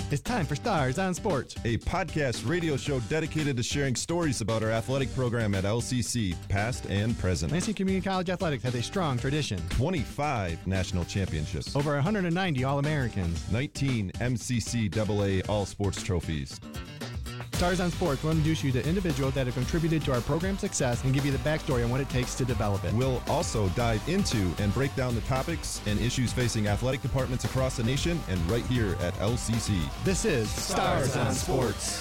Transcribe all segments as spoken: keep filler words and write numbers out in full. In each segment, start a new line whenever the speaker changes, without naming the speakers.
It's time for Stars on Sports,
a podcast radio show dedicated to sharing stories about our athletic program at L C C, past and present.
Lansing Community College Athletics has a strong tradition.
twenty-five national championships.
Over one hundred ninety All-Americans.
nineteen M C C double A All-Sports trophies.
Stars on Sports will introduce you to individuals that have contributed to our program's success and give you the backstory on what it takes to develop it.
We'll also dive into and break down the topics and issues facing athletic departments across the nation and right here at L C C.
This is
Stars on Sports.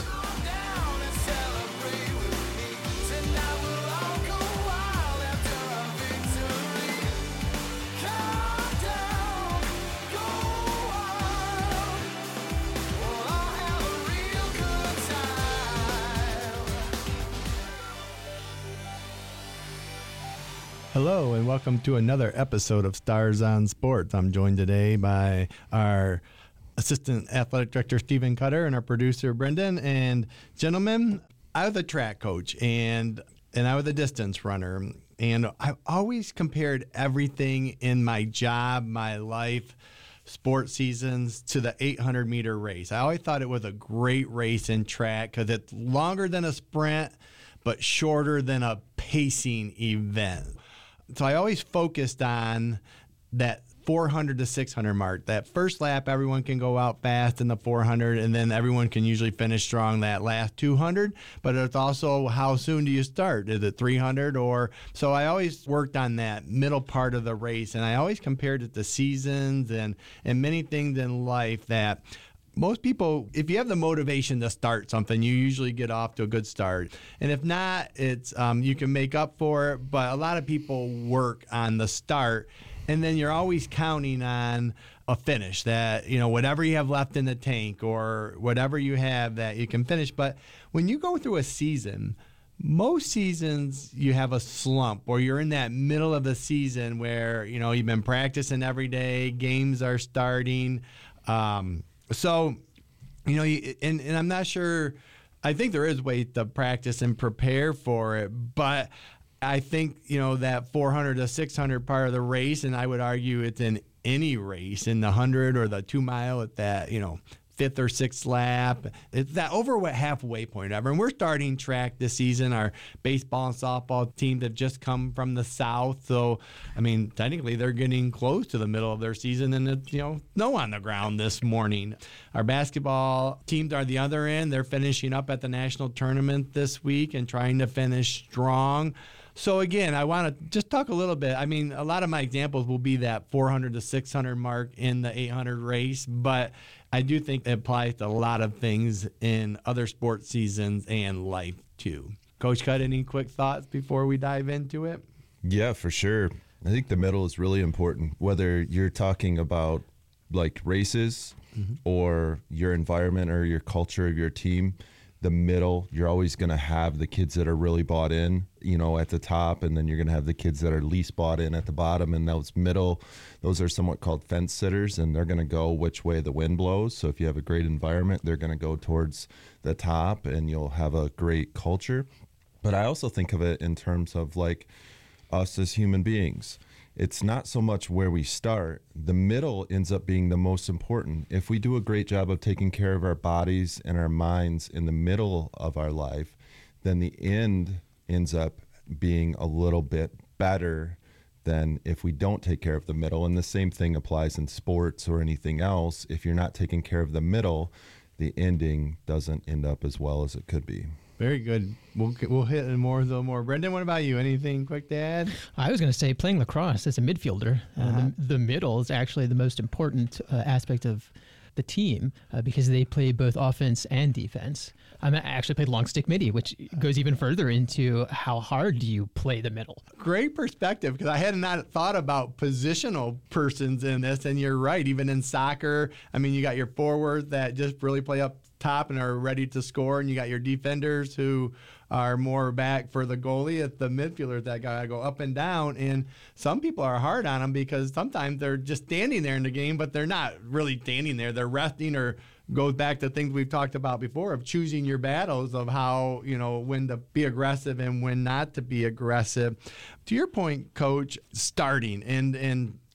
Hello and welcome to another episode of Stars on Sports. I'm joined today by our Assistant Athletic Director, Stephen Cutter, and our producer, Brendan. And gentlemen, I was a track coach and and I was a distance runner. And I've always compared everything in my job, my life, sports seasons to the eight hundred meter race. I always thought it was a great race in track because it's longer than a sprint, but shorter than a pacing event. So I always focused on that four hundred to six hundred mark. That first lap, everyone can go out fast in the four hundred, and then everyone can usually finish strong that last two hundred. But it's also how soon do you start? Is it three hundred? Or so I always worked on that middle part of the race, and I always compared it to seasons and, and many things in life that most people, if you have the motivation to start something, you usually get off to a good start. And if not, it's um, you can make up for it. But a lot of people work on the start, and then you're always counting on a finish that, you know, whatever you have left in the tank or whatever you have that you can finish. But when you go through a season, most seasons you have a slump or you're in that middle of the season where, you know, you've been practicing every day, games are starting. Um, So, you know, and, and I'm not sure, I think there is ways to practice and prepare for it, but I think, you know, that four hundred to six hundred part of the race, and I would argue it's in any race, in the one hundred or the two mile at that, you know, fifth or sixth lap. It's that over what halfway point ever. And we're starting track this season. Our baseball and softball teams have just come from the south. So, I mean, technically they're getting close to the middle of their season, and it's, you know, snow on the ground this morning. Our basketball teams are the other end. They're finishing up at the national tournament this week and trying to finish strong. So again, I want to just talk a little bit. I mean, a lot of my examples will be that four hundred to six hundred mark in the eight hundred race, but I do think it applies to a lot of things in other sports seasons and life too. Coach Cutt, any quick thoughts before we dive into it?
Yeah, for sure. I think the middle is really important, whether you're talking about like races mm-hmm. or your environment or your culture of your team. The middle, you're always going to have the kids that are really bought in, you know, at the top, and then you're going to have the kids that are least bought in at the bottom. And those middle, those are somewhat called fence sitters, and they're going to go which way the wind blows. So if you have a great environment, they're going to go towards the top, and you'll have a great culture. But I also think of it in terms of like us as human beings. It's not so much where we start. The middle ends up being the most important. If we do a great job of taking care of our bodies and our minds in the middle of our life, then the end ends up being a little bit better than if we don't take care of the middle. And the same thing applies in sports or anything else. If you're not taking care of the middle, the ending doesn't end up as well as it could be.
Very good. We'll we'll hit more though more. Brendan, what about you? Anything quick to add?
I was going to say playing lacrosse as a midfielder, uh, uh-huh. the, the middle is actually the most important uh, aspect of the team uh, because they play both offense and defense. I actually played long stick midi, which goes even further into how hard do you play the middle.
Great perspective, because I had not thought about positional persons in this, and you're right. Even in soccer, I mean, you got your forwards that just really play up top and are ready to score, and you got your defenders who are more back for the goalie. At the midfielders that gotta go up and down, and some people are hard on them because sometimes they're just standing there in the game, but they're not really standing there. They're resting, or goes back to things we've talked about before of choosing your battles of how, you know, when to be aggressive and when not to be aggressive. To your point, Coach, starting and and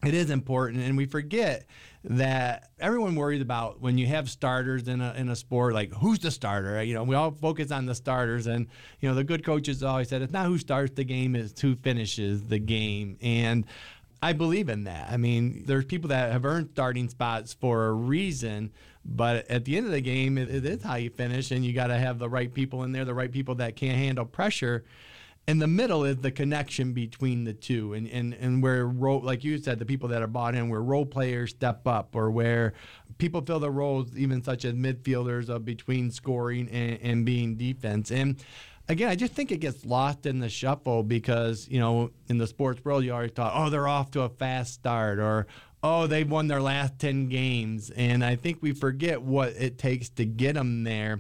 it is important, and we forget that everyone worries about when you have starters in a in a sport, like who's the starter. You know, we all focus on the starters, and you know the good coaches always said it's not who starts the game, it's who finishes the game. And I believe in that. I mean, there's people that have earned starting spots for a reason, but at the end of the game, it, it is how you finish, and you got to have the right people in there, the right people that can handle pressure. In the middle is the connection between the two, and and and where role, like you said, the people that are bought in, where role players step up, or where people fill the roles, even such as midfielders, of between scoring and, and being defense. And again, I just think it gets lost in the shuffle because, you know, in the sports world, you always thought, oh, they're off to a fast start, or oh, they've won their last ten games, and I think we forget what it takes to get them there.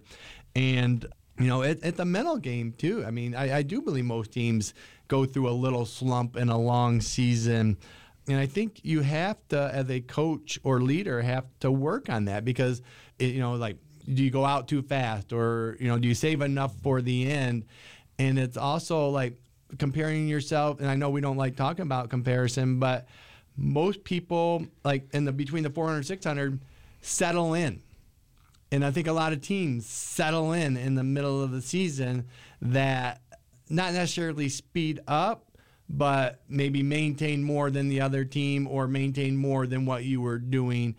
And you know, it, it's a mental game, too. I mean, I, I do believe most teams go through a little slump in a long season. And I think you have to, as a coach or leader, have to work on that because, it, you know, like, do you go out too fast or, you know, do you save enough for the end? And it's also like comparing yourself. And I know we don't like talking about comparison, but most people, like in the between the four hundred, six hundred, settle in. And I think a lot of teams settle in in the middle of the season that not necessarily speed up, but maybe maintain more than the other team or maintain more than what you were doing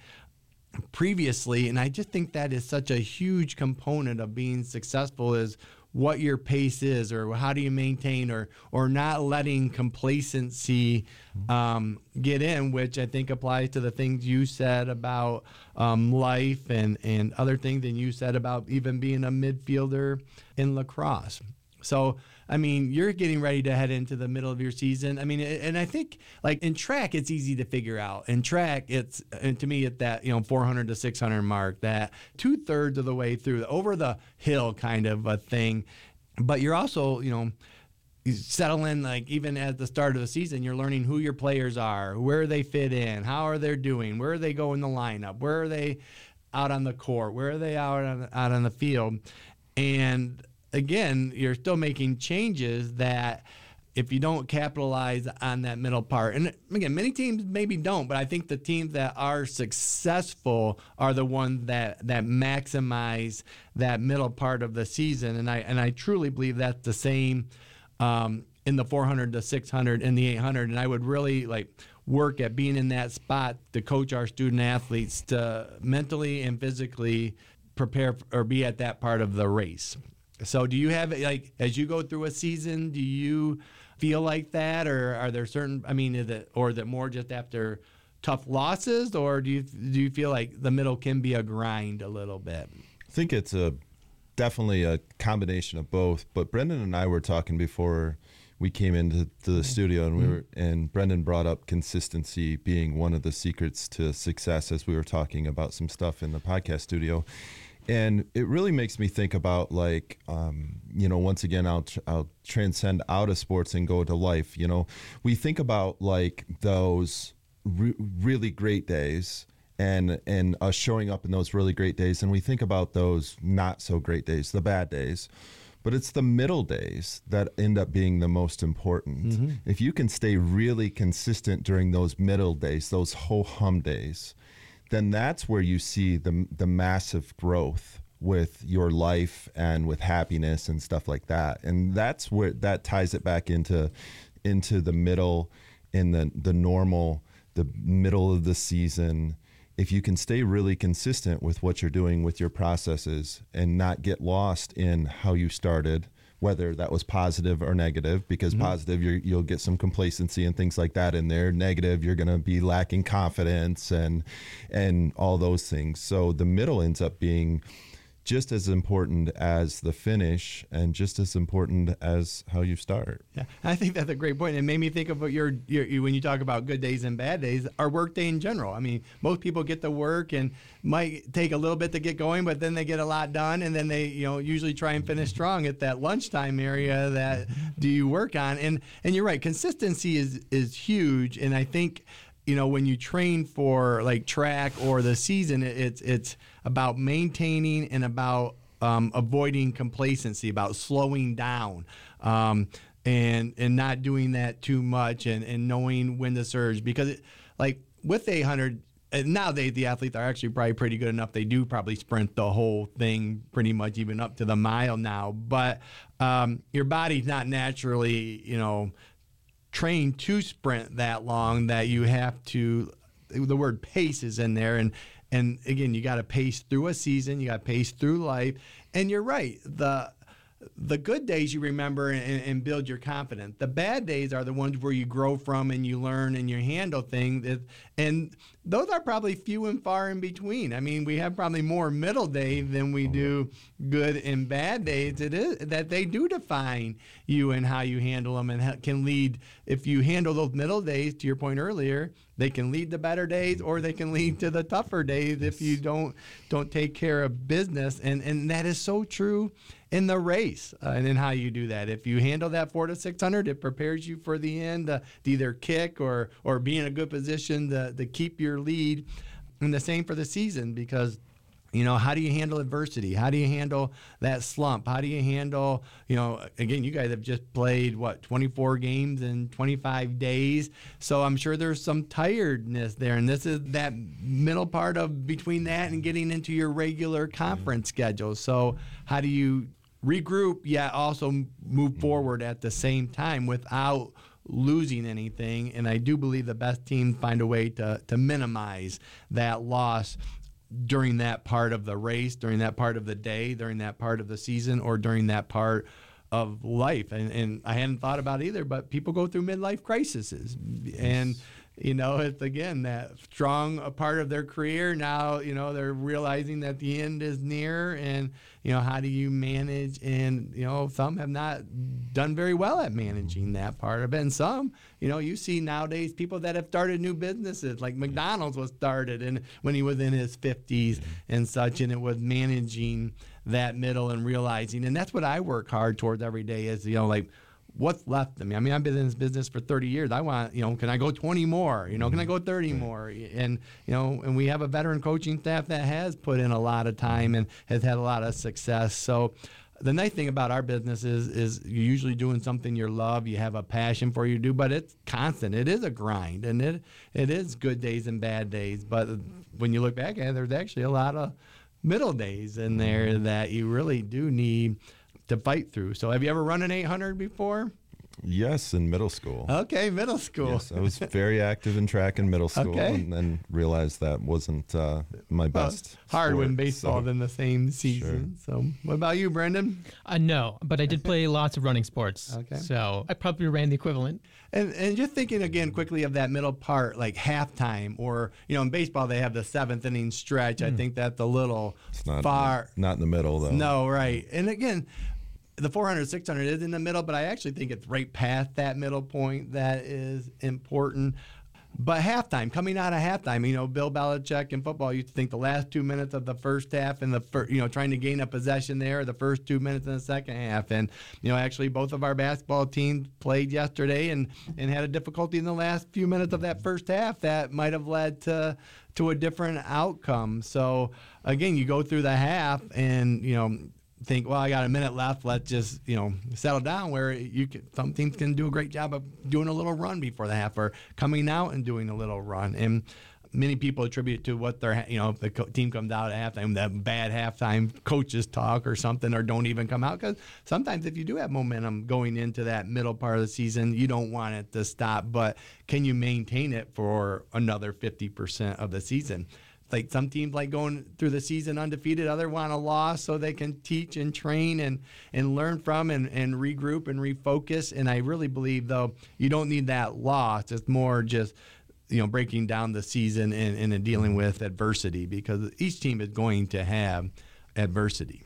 previously. And I just think that is such a huge component of being successful is what your pace is, or how do you maintain, or or not letting complacency um, get in, which I think applies to the things you said about um, life and, and other things than you said about even being a midfielder in lacrosse. So, I mean, you're getting ready to head into the middle of your season. I mean, and I think, like, in track, it's easy to figure out. In track, it's, and to me, at that, you know, four hundred to six hundred mark, that two-thirds of the way through, over the hill kind of a thing. But you're also, you know, you settle in, like, even at the start of the season, you're learning who your players are, where they fit in, how are they doing, where are they going in the lineup, where are they out on the court, where are they out on, out on the field. And again, you're still making changes that if you don't capitalize on that middle part, and again, many teams maybe don't, but I think the teams that are successful are the ones that, that maximize that middle part of the season. And I, and I truly believe that's the same um, in the four hundred to six hundred and the eight hundred. And I would really like work at being in that spot to coach our student athletes to mentally and physically prepare or be at that part of the race. So do you have, like, as you go through a season, do you feel like that, or are there certain, I mean, is it, or is it more just after tough losses, or do you do you feel like the middle can be a grind a little bit?
I think it's a definitely a combination of both. But Brendan and I were talking before we came into to the studio, and we were, and Brendan brought up consistency being one of the secrets to success as we were talking about some stuff in the podcast studio. And it really makes me think about, like, um, you know, once again, I'll, I'll transcend out of sports and go to life. You know, we think about, like, those re- really great days and, and us showing up in those really great days. And we think about those not so great days, the bad days. But it's the middle days that end up being the most important. Mm-hmm. If you can stay really consistent during those middle days, those ho-hum days, then that's where you see the the massive growth with your life and with happiness and stuff like that. And that's where that ties it back into into the middle, in the the normal, the middle of the season. If you can stay really consistent with what you're doing with your processes and not get lost in how you started, whether that was positive or negative, because mm-hmm. positive, you're, you'll get some complacency and things like that in there. Negative, you're going to be lacking confidence and and all those things. So the middle ends up being just as important as the finish and just as important as how you start.
Yeah, I think that's a great point. It made me think of what your, your, your when you talk about good days and bad days, our work day in general. I mean, most people get to work and might take a little bit to get going, but then they get a lot done, and then they, you know, usually try and finish strong at that lunchtime area that do you work on. And and you're right, consistency is is huge, and I think, you know, when you train for like track or the season, it's it's about maintaining and about um, avoiding complacency, about slowing down, um, and and not doing that too much, and, and knowing when to surge. Because it, like with eight hundred, and nowadays the athletes are actually probably pretty good enough. They do probably sprint the whole thing pretty much, even up to the mile now. But um, your body's not naturally, you know, trained to sprint that long, that you have to, the word pace is in there. And, and again, you got to pace through a season, you got to pace through life. And you're right. The, the good days you remember and, and build your confidence. The bad days are the ones where you grow from and you learn and you handle things. And those are probably few and far in between. I mean, we have probably more middle days than we do good and bad days. It is that they do define you and how you handle them, and can lead, if you handle those middle days, to your point earlier, they can lead to better days, or they can lead to the tougher days if you don't don't take care of business. And and that is so true in the race, uh, and in how you do that. If you handle that four to six hundred, it prepares you for the end, uh, to either kick or or be in a good position to, to keep your lead. And the same for the season, because you know, how do you handle adversity? How do you handle that slump? How do you handle, you know, again, you guys have just played, what, twenty-four games in twenty-five days. So I'm sure there's some tiredness there. And this is that middle part of between that and getting into your regular conference schedule. So how do you regroup, yet also move forward at the same time without losing anything? And I do believe the best teams find a way to, to minimize that loss during that part of the race, during that part of the day, during that part of the season, or during that part of life. And, and I hadn't thought about it either, but people go through midlife crises. And, you know, it's, again, that strong a part of their career. Now, you know, they're realizing that the end is near. And, you know, how do you manage? And, you know, some have not done very well at managing that part of it. And some, you know, you see nowadays people that have started new businesses, like McDonald's was started and when he was in his fifties and such, and it was managing that middle and realizing. And that's what I work hard towards every day is, you know, like, what's left of me? I mean, I've been in this business for thirty years. I want, you know, can I go twenty more? You know, can I go thirty more? And, you know, and we have a veteran coaching staff that has put in a lot of time and has had a lot of success. So the nice thing about our business is, is you're usually doing something you love, you have a passion for you to do, but it's constant. It is a grind, and it it is good days and bad days. But when you look back at it, there's actually a lot of middle days in there that you really do need to fight through. So have you ever run an eight hundred before?
Yes, in middle school.
Okay, middle school.
Yes, I was very active in track in middle school,
Okay.
and then realized that wasn't uh, my
Well,
best.
it's hard when
sport,
baseball's
so-
in the same season. So what about you, Brendan?
Uh, no, but I did play lots of running sports.
Okay.
So I probably ran the equivalent.
And and just thinking again quickly of that middle part, like halftime, or, you know, in baseball they have the seventh inning stretch. I think that's a little
It's not
far.
not in the middle though.
No, right. And again, the four hundred, six hundred is in the middle, but I actually think it's right past that middle point that is important. But halftime, coming out of halftime, you know, Bill Belichick in football used to think the last two minutes of the first half and the first, you know, trying to gain a possession there, the first two minutes in the second half. And, you know, actually both of our basketball teams played yesterday and, and had a difficulty in the last few minutes of that first half that might have led to to a different outcome. So, again, you go through the half and, you know, think, well, I got a minute left. Let's just, you know, settle down. Where you can, some teams can do a great job of doing a little run before the half, or coming out and doing a little run. And many people attribute to what their, you know, if the co- team comes out at halftime, that bad halftime coaches talk or something, or don't even come out. Because sometimes if you do have momentum going into that middle part of the season, you don't want it to stop. But can you maintain it for another fifty percent of the season? Like some teams like going through the season undefeated, other want a loss so they can teach and train and, and learn from and, and regroup and refocus. And I really believe, though, you don't need that loss. It's more just, you know, breaking down the season and, and dealing with adversity, because each team is going to have adversity.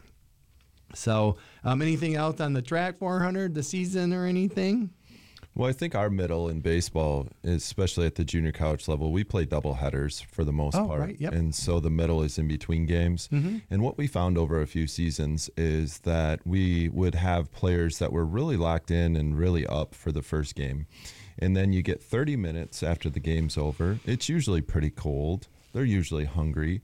So um, anything else on the track four hundred, the season, or anything?
Well, I think our middle in baseball, especially at the junior college level, we play double headers for the most
Oh,
part.
right, yep.
And so the middle is in between games.
Mm-hmm.
And what we found over a few seasons is that we would have players that were really locked in and really up for the first game. And then you get thirty minutes after the game's over. It's usually pretty cold. They're usually hungry.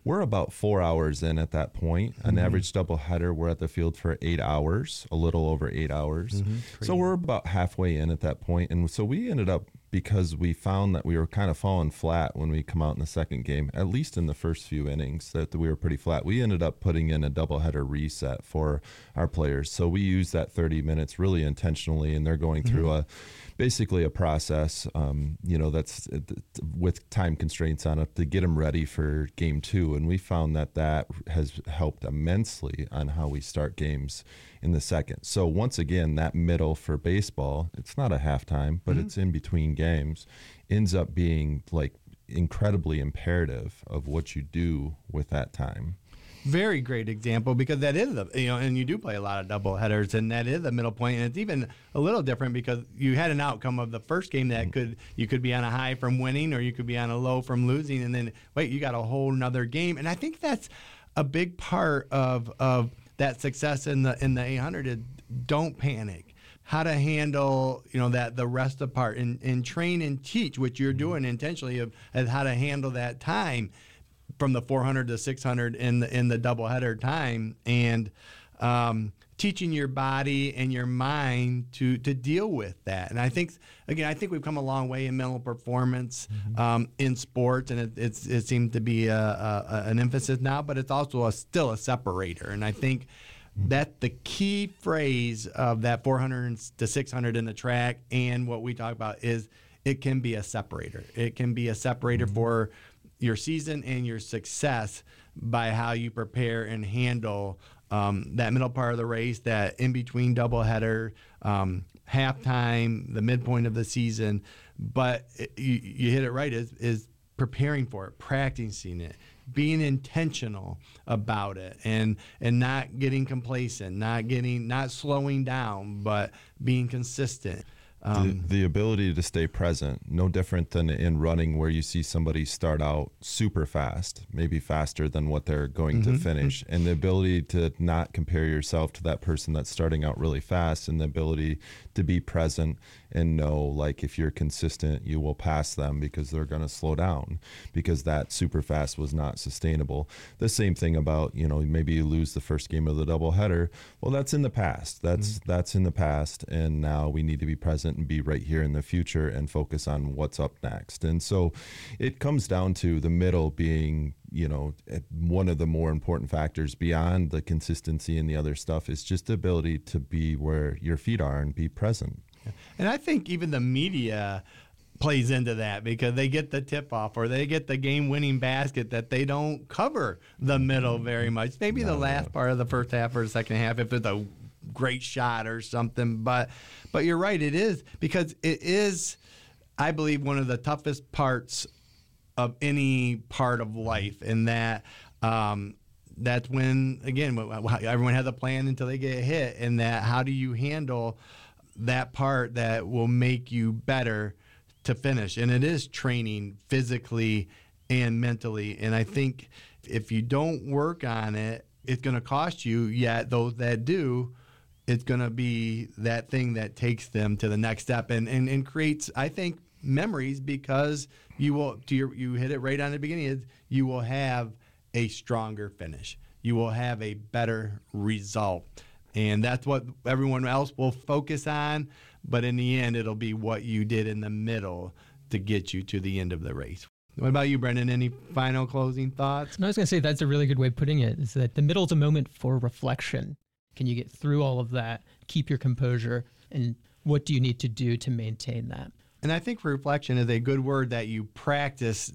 we're about four hours in at that point. An mm-hmm. average doubleheader, we're at the field for eight hours, a little over eight hours. Mm-hmm. So we're about halfway in at that point. And so we ended up, because we found that we were kind of falling flat when we come out in the second game, at least in the first few innings, that we were pretty flat. We ended up putting in a doubleheader reset for our players. So we used that thirty minutes really intentionally, and they're going through mm-hmm. a basically a process, um, you know, that's uh, with time constraints on it to get them ready for game two. And we found that that has helped immensely on how we start games in the second. So once again, that middle for baseball, it's not a halftime, but mm-hmm. it's in between games, ends up being like incredibly imperative of what you do with that time.
Very great example, because that is the, you know, and you do play a lot of double headers, and that is the middle point. And it's even a little different because you had an outcome of the first game that could, you could be on a high from winning, or you could be on a low from losing. And then wait, you got a whole nother game. And I think that's a big part of, of that success in the, in the eight hundred is don't panic. How to handle, you know, that the rest of the part and, and train and teach, which you're doing intentionally, of, of how to handle that time from the four hundred to six hundred in the in the doubleheader time, and um, teaching your body and your mind to to deal with that. And I think, again, I think we've come a long way in mental performance mm-hmm. um, in sports, and it, it's it seems to be a, a, an emphasis now, but it's also a, still a separator. And I think mm-hmm. that the key phrase of that four hundred to six hundred in the track and what we talk about is it can be a separator. It can be a separator mm-hmm. for your season and your success by how you prepare and handle um, that middle part of the race, that in between doubleheader, um, halftime, the midpoint of the season. But it, you, you hit it right, is, is preparing for it, practicing it, being intentional about it, and and not getting complacent, not getting not slowing down, but being consistent.
Um, the, the ability to stay present, no different than in running, where you see somebody start out super fast, maybe faster than what they're going mm-hmm. to finish, and the ability to not compare yourself to that person that's starting out really fast, and the ability to be present and know, like, if you're consistent, you will pass them because they're going to slow down, because that super fast was not sustainable. The same thing about, you know, maybe you lose the first game of the doubleheader. Well, that's in the past. That's mm-hmm. that's in the past, and now we need to be present and be right here in the future and focus on what's up next. And so it comes down to the middle being, you know, one of the more important factors beyond the consistency and the other stuff is just the ability to be where your feet are and be present.
And I think even the media plays into that, because they get the tip off or they get the game winning basket that they don't cover the middle very much. Maybe no, the last no. part of the first half or the second half if it's a great shot or something. But but you're right, it is, because it is, I believe, one of the toughest parts of any part of life, in that um, that's when, again, everyone has a plan until they get hit, and that how do you handle that part that will make you better to finish. And it is training physically and mentally. And I think if you don't work on it, it's going to cost you. Yet those that do, it's going to be that thing that takes them to the next step and, and, and creates, I think, memories, because you will, to your, you hit it right on the beginning, is you will have a stronger finish. You will have a better result. And that's what everyone else will focus on. But in the end, it'll be what you did in the middle to get you to the end of the race. What about you, Brendan? Any final closing thoughts?
No, I was going to say that's a really good way of putting it, is that the middle's a moment for reflection. Can you get through all of that, keep your composure, and what do you need to do to maintain that?
And I think reflection is a good word that you practice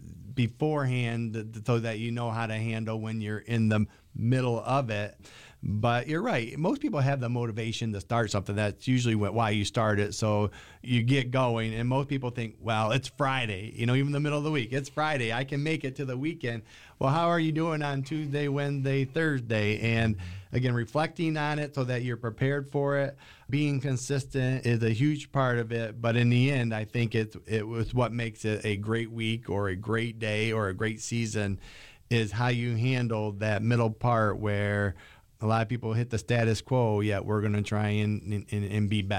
beforehand so that you know how to handle when you're in the middle of it. But you're right. Most people have the motivation to start something. That's usually what, why you start it. So you get going. And most people think, well, it's Friday, you know, even the middle of the week. It's Friday. I can make it to the weekend. Well, how are you doing on Tuesday, Wednesday, Thursday? And again, reflecting on it so that you're prepared for it. Being consistent is a huge part of it. But in the end, I think it's, it was what makes it a great week or a great day or a great season, is how you handle that middle part where a lot of people hit the status quo, yet we're going to try and, and, and be better.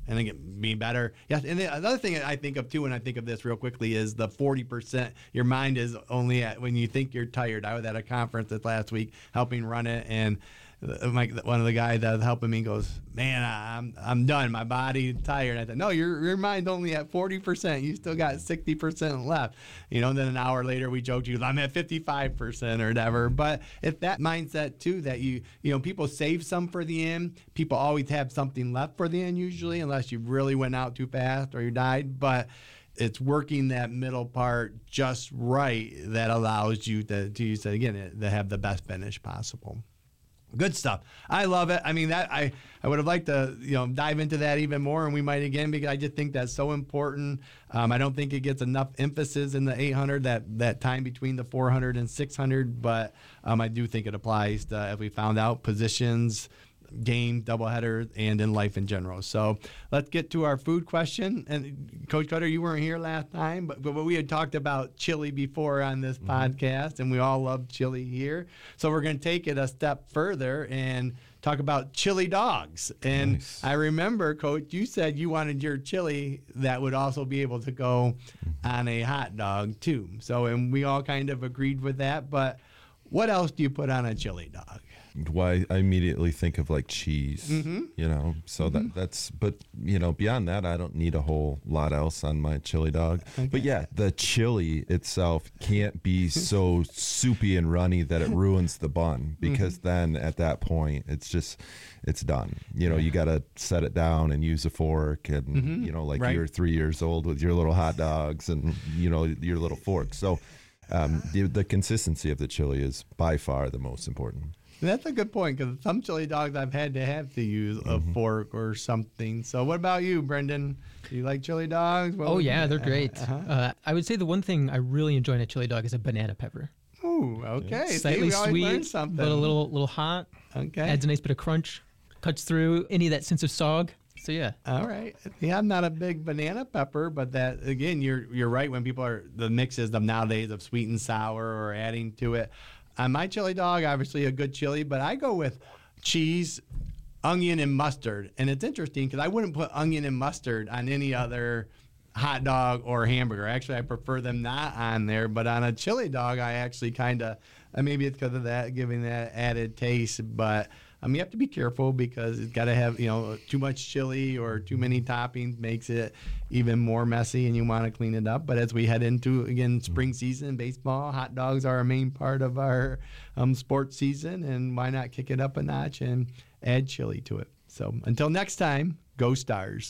and again, be better. Yeah, and the another thing I think of too when I think of this real quickly is the forty percent. Your mind is only at when you think you're tired. I was at a conference this last week helping run it, and my, one of the guys that was helping me goes, "Man, I'm I'm done. My body's tired." I said, "No, your your mind's only at forty percent. You still got sixty percent left." You know. And then an hour later, we joked, "You, I'm at fifty-five percent or whatever." But it's that mindset too that you you know people save some for the end. People always have something left for the end usually, unless you really went out too fast or you died. But it's working that middle part just right that allows you to, to you said again, to have the best finish possible. Good stuff. I love it. I mean, that I, I would have liked to, you know, dive into that even more, and we might again, because I just think that's so important. Um, I don't think it gets enough emphasis in the eight hundred, that, that time between the four hundred and six hundred, but um, I do think it applies to, as we found out, positions, game, doubleheader, and in life in general. So let's get to our food question. And Coach Cutter, you weren't here last time, but, but we had talked about chili before on this mm-hmm. podcast, and we all love chili here. So we're going to take it a step further and talk about chili dogs. And nice. I remember, Coach, you said you wanted your chili that would also be able to go on a hot dog too. So, and we all kind of agreed with that, but what else do you put on a chili dog?
Why I immediately think of like cheese,
mm-hmm.
you know, so
mm-hmm.
that that's, but you know, beyond that, I don't need a whole lot else on my chili dog.
Okay.
But yeah, the chili itself can't be so soupy and runny that it ruins the bun, because mm-hmm. then at that point, it's just, it's done. You know, yeah. you got to set it down and use a fork and,
mm-hmm.
you know, like
right.
you're three years old with your little hot dogs and, you know, your little fork. So um, the, the consistency of the chili is by far the most important.
That's a good point, because some chili dogs I've had to have to use a mm-hmm. fork or something. So what about you, Brendan? Do you like chili dogs? What
oh, yeah, you? They're great.
Uh-huh.
Uh, I would say the one thing I really enjoy in a chili dog is a banana pepper.
Oh, okay.
Yeah. Slightly
See,
sweet, but a little little hot.
Okay.
Adds a nice bit of crunch. Cuts through any of that sense of sog. So, yeah.
All right. Yeah, I'm not a big banana pepper, but that, again, you're you're right when people are, the mixes of nowadays of sweet and sour or adding to it. On my chili dog, obviously a good chili, but I go with cheese, onion, and mustard. And it's interesting because I wouldn't put onion and mustard on any other hot dog or hamburger. Actually, I prefer them not on there. But on a chili dog, I actually kind of, maybe it's because of that, giving that added taste. But um, you have to be careful because it's got to have, you know, too much chili or too many toppings makes it even more messy, and you want to clean it up. But as we head into, again, spring season, baseball, hot dogs are a main part of our um, sports season, and why not kick it up a notch and add chili to it? So until next time, go Stars.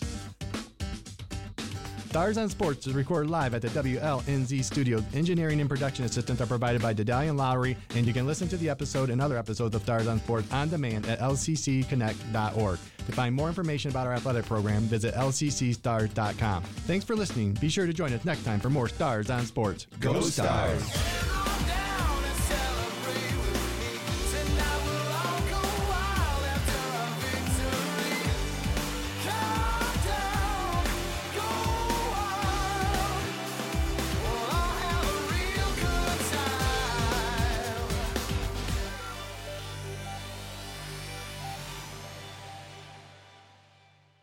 Stars on Sports is recorded live at the W L N Z studios. Engineering and production assistance are provided by Dedalian Lowry, and you can listen to the episode and other episodes of Stars on Sports on demand at L C C connect dot org. To find more information about our athletic program, visit L C C stars dot com. Thanks for listening. Be sure to join us next time for more Stars on Sports.
Go, Go Stars!